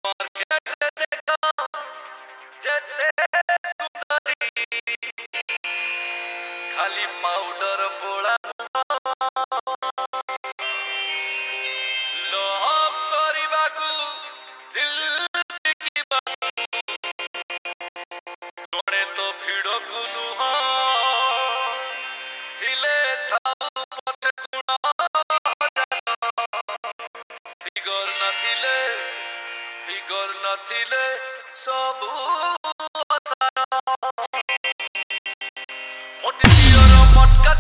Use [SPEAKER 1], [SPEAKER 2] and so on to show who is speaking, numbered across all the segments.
[SPEAKER 1] market देखा जेते सुंदरी खाली पाउडर बोला लोभ करिबाकू दिल की जोड़े तो भिड़ो गुनुहा हिले थाउ पथे गुणा फिगर नथिले सबू मोटी झियर मटका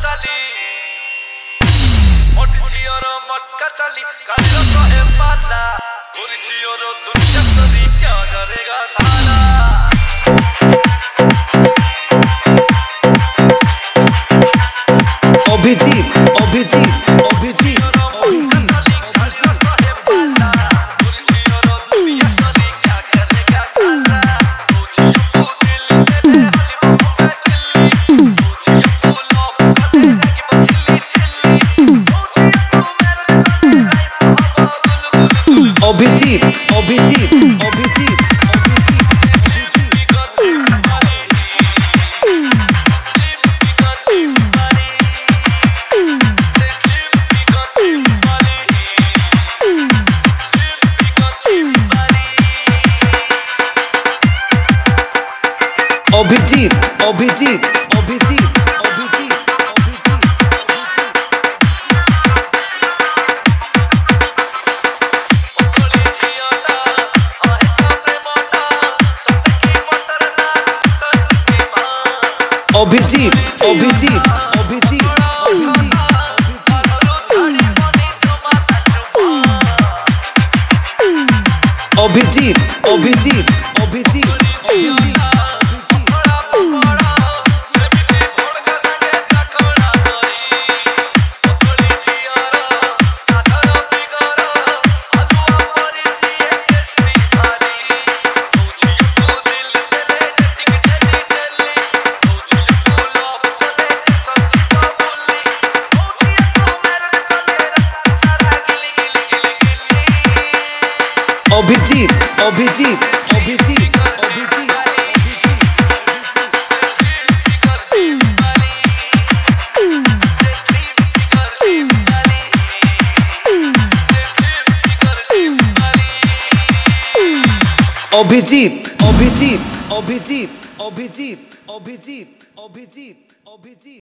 [SPEAKER 1] चाली कालिर कहे पाला गोरी झियर दुनिया सदी क्या करेगा साला
[SPEAKER 2] अभिजीत